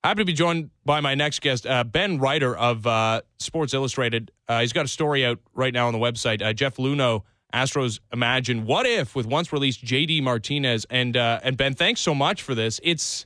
Happy to be joined by my next guest, Ben Reiter of Sports Illustrated. He's got a story out right now on the website. Jeff Luhnow, Astros Imagine What If, with once released J.D. Martinez. And Ben, thanks so much for this.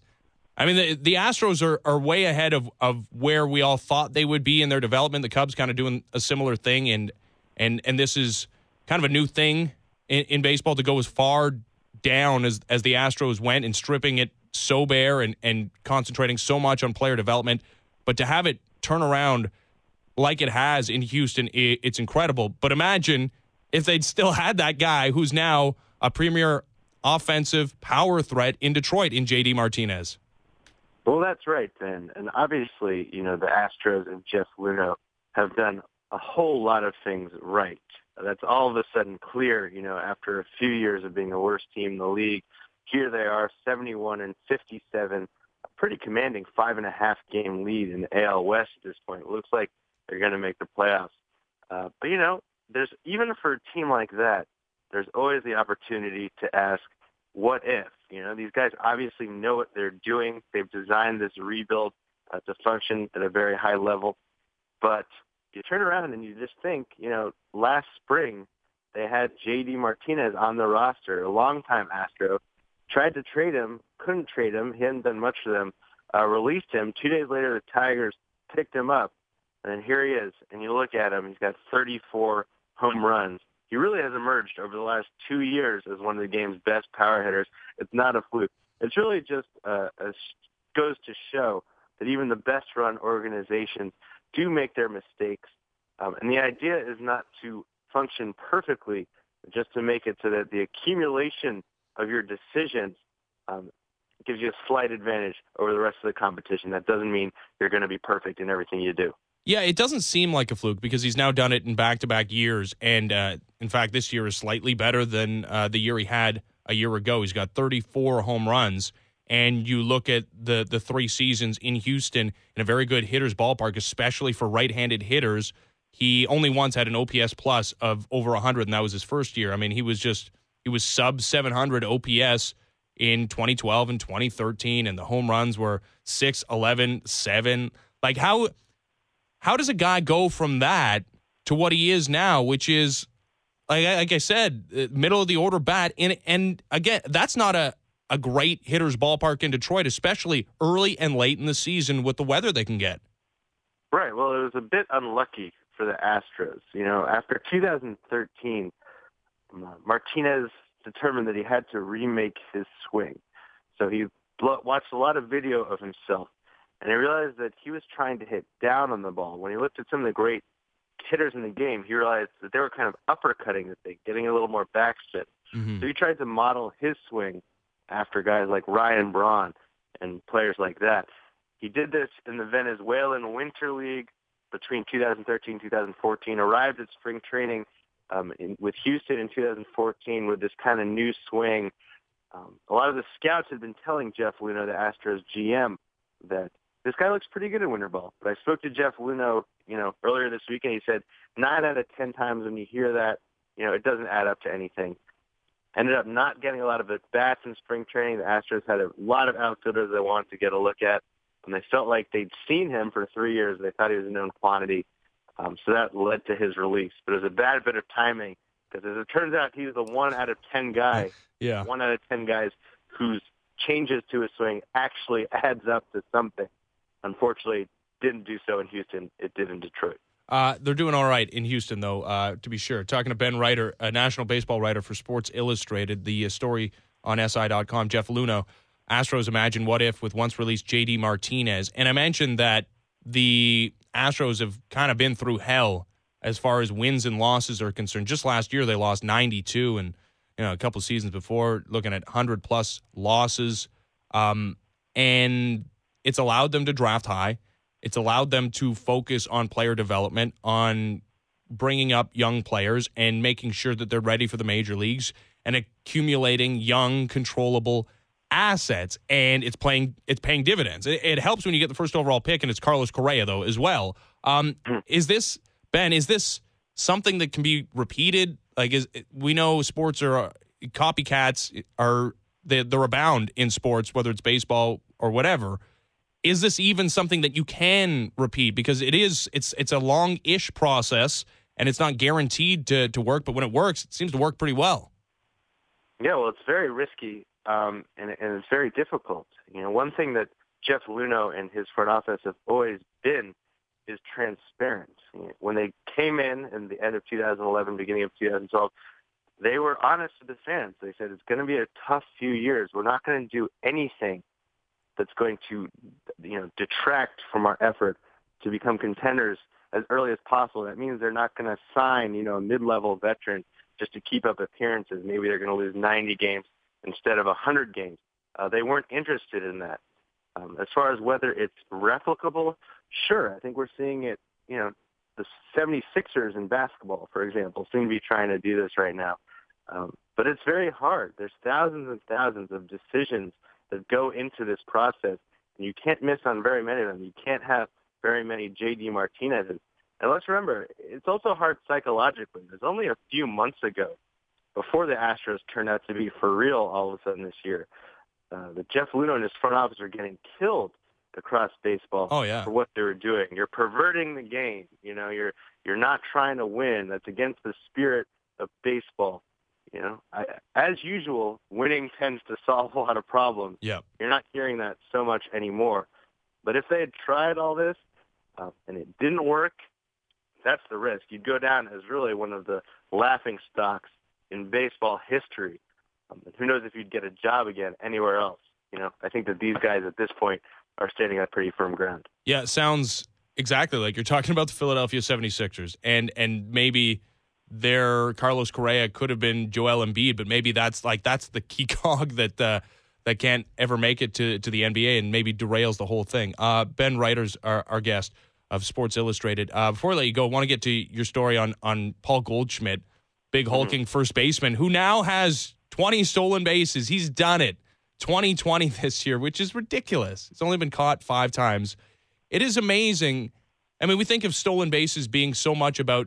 The Astros are way ahead of where we all thought they would be in their development. The Cubs kind of doing a similar thing, and this is kind of a new thing in baseball to go as far down as the Astros went and stripping it so bare and concentrating so much on player development. But to have it turn around like it has in Houston, it's incredible. But imagine if they'd still had that guy who's now a premier offensive power threat in Detroit in J.D. Martinez. Well, that's right, Ben. And obviously, the Astros and Jeff Luhnow have done a whole lot of things right. That's all of a sudden clear, after a few years of being the worst team in the league. Here they are, 71-57, a pretty commanding 5.5 game lead in the AL West at this point. It looks like they're going to make the playoffs. But there's even for a team like that, there's always the opportunity to ask, what if? These guys obviously know what they're doing. They've designed this rebuild to function at a very high level. But you turn around and you just think, last spring they had J.D. Martinez on the roster, a longtime Astro, tried to trade him, couldn't trade him. He hadn't done much for them. Released him. 2 days later, the Tigers picked him up. And then here he is. And you look at him, he's got 34 home runs. He really has emerged over the last 2 years as one of the game's best power hitters. It's not a fluke. It's really just goes to show that even the best-run organizations do make their mistakes. And the idea is not to function perfectly, just to make it so that the accumulation of your decisions gives you a slight advantage over the rest of the competition. That doesn't mean you're going to be perfect in everything you do. Yeah, it doesn't seem like a fluke because he's now done it in back-to-back years. And, in fact, this year is slightly better than the year he had a year ago. He's got 34 home runs. And you look at the 3 seasons in Houston in a very good hitter's ballpark, especially for right-handed hitters. He only once had an OPS plus of over 100, and that was his first year. I mean, he was sub 700 OPS in 2012 and 2013, and the home runs were 6, 11, 7. Like, how does a guy go from that to what he is now, which is, like I said, middle of the order bat? And again, that's not a great hitter's ballpark in Detroit, especially early and late in the season with the weather they can get. Right. Well, it was a bit unlucky for the Astros. After 2013, Martinez determined that he had to remake his swing. So he watched a lot of video of himself, and he realized that he was trying to hit down on the ball. When he looked at some of the great hitters in the game, he realized that they were kind of uppercutting the thing, getting a little more backspin. Mm-hmm. So he tried to model his swing after guys like Ryan Braun and players like that. He did this in the Venezuelan Winter League between 2013 and 2014, arrived at spring training with Houston in 2014 with this kind of new swing. A lot of the scouts had been telling Jeff Luhnow, the Astros GM, that this guy looks pretty good at winter ball. But I spoke to Jeff Luhnow, earlier this week, and he said 9 out of 10 times when you hear that, it doesn't add up to anything. Ended up not getting a lot of at-bats in spring training. The Astros had a lot of outfielders they wanted to get a look at, and they felt like they'd seen him for 3 years. They thought he was a known quantity, so that led to his release. But it was a bad bit of timing because, as it turns out, he was the 1 out of 10 guy, 1 out of 10 guys whose changes to his swing actually adds up to something. Unfortunately, didn't do so in Houston. It did in Detroit. They're doing all right in Houston, though, to be sure. Talking to Ben Reiter, a national baseball writer for Sports Illustrated, the story on SI.com, Jeff Luhnow, Astros Imagine What If, with once released J.D. Martinez. And I mentioned that the Astros have kind of been through hell as far as wins and losses are concerned. Just last year, they lost 92, and a couple of seasons before, looking at 100-plus losses. And it's allowed them to draft high. It's allowed them to focus on player development, on bringing up young players and making sure that they're ready for the major leagues and accumulating young, controllable assets. And it's paying dividends. It helps when you get the first overall pick, and it's Carlos Correa, though, as well. Is this something that can be repeated? We know sports are copycats, they're abound in sports, whether it's baseball or whatever. is this even something that you can repeat? Because it's a long-ish process, and it's not guaranteed to work, but when it works, it seems to work pretty well. Yeah, well, it's very risky, and it's very difficult. One thing that Jeff Luhnow and his front office have always been is transparent. When they came in the end of 2011, beginning of 2012, they were honest with the fans. They said, it's going to be a tough few years. We're not going to do anything that's going to, detract from our effort to become contenders as early as possible. That means they're not going to sign, a mid-level veteran just to keep up appearances. Maybe they're going to lose 90 games instead of 100 games. They weren't interested in that. As far as whether it's replicable, sure. I think we're seeing it, the 76ers in basketball, for example, seem to be trying to do this right now. But it's very hard. There's thousands and thousands of decisions that go into this process, and you can't miss on very many of them. You can't have very many J.D. Martinez's. And let's remember, it's also hard psychologically. There's only a few months ago, before the Astros turned out to be for real all of a sudden this year, that Jeff Luhnow and his front office are getting killed across baseball for what they were doing. You're perverting the game. You're not trying to win. That's against the spirit of baseball. As usual, winning tends to solve a lot of problems. Yep. You're not hearing that so much anymore. But if they had tried all this and it didn't work, that's the risk. You'd go down as really one of the laughing stocks in baseball history. Who knows if you'd get a job again anywhere else. I think that these guys at this point are standing on pretty firm ground. Yeah, it sounds exactly like you're talking about the Philadelphia 76ers, and maybe their Carlos Correa could have been Joel Embiid, but maybe that's the key cog that can't ever make it to the NBA and maybe derails the whole thing. Ben Reiter's our guest of Sports Illustrated. Before I let you go, I want to get to your story on Paul Goldschmidt, big hulking first baseman, who now has 20 stolen bases. He's done it. 2020 this year, which is ridiculous. It's only been caught 5 times. It is amazing. I mean, we think of stolen bases being so much about,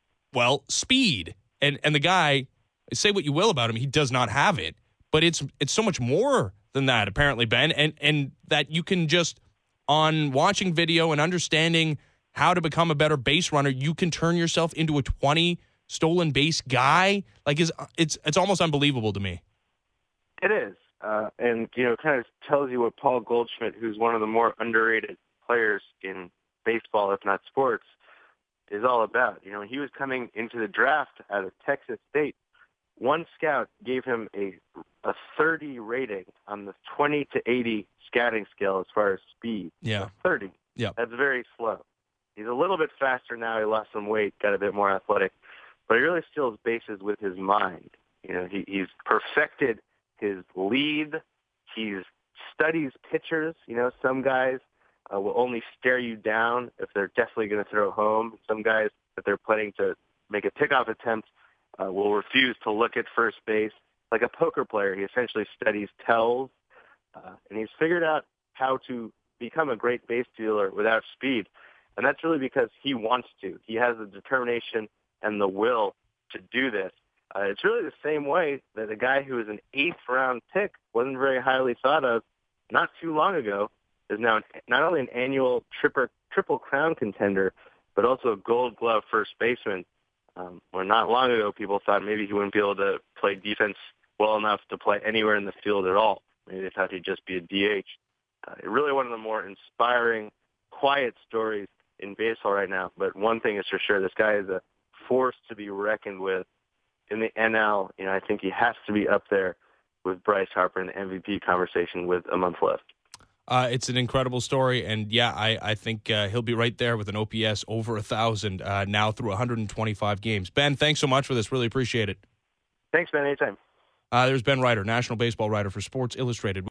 speed. And the guy, say what you will about him, he does not have it. But it's so much more than that, apparently, Ben. And that you can just, on watching video and understanding how to become a better base runner, you can turn yourself into a 20 stolen base guy. Like, it's almost unbelievable to me. It is. And, it kind of tells you what Paul Goldschmidt, who's one of the more underrated players in baseball, if not sports, is all about. He was coming into the draft out of Texas State. One scout gave him a 30 rating on the 20 to 80 scouting scale as far as speed. Yeah. 30. Yeah. That's very slow. He's a little bit faster now. He lost some weight, got a bit more athletic, but he really steals bases with his mind. He's perfected his lead. He studies pitchers. Some guys will only stare you down if they're definitely going to throw home. Some guys, if they're planning to make a pickoff attempt, will refuse to look at first base. Like a poker player, he essentially studies tells, and he's figured out how to become a great base stealer without speed. And that's really because he wants to. He has the determination and the will to do this. It's really the same way that a guy who was an 8th-round pick, wasn't very highly thought of not too long ago, is now not only an annual triple crown contender, but also a Gold Glove first baseman. Where not long ago people thought maybe he wouldn't be able to play defense well enough to play anywhere in the field at all. Maybe they thought he'd just be a DH. Really one of the more inspiring, quiet stories in baseball right now. But one thing is for sure, this guy is a force to be reckoned with in the NL. I think he has to be up there with Bryce Harper in the MVP conversation with a month left. It's an incredible story, and I think he'll be right there with an OPS over 1,000 now through 125 games. Ben, thanks so much for this. Really appreciate it. Thanks, Ben. Anytime. There's Ben Reiter, national baseball writer for Sports Illustrated.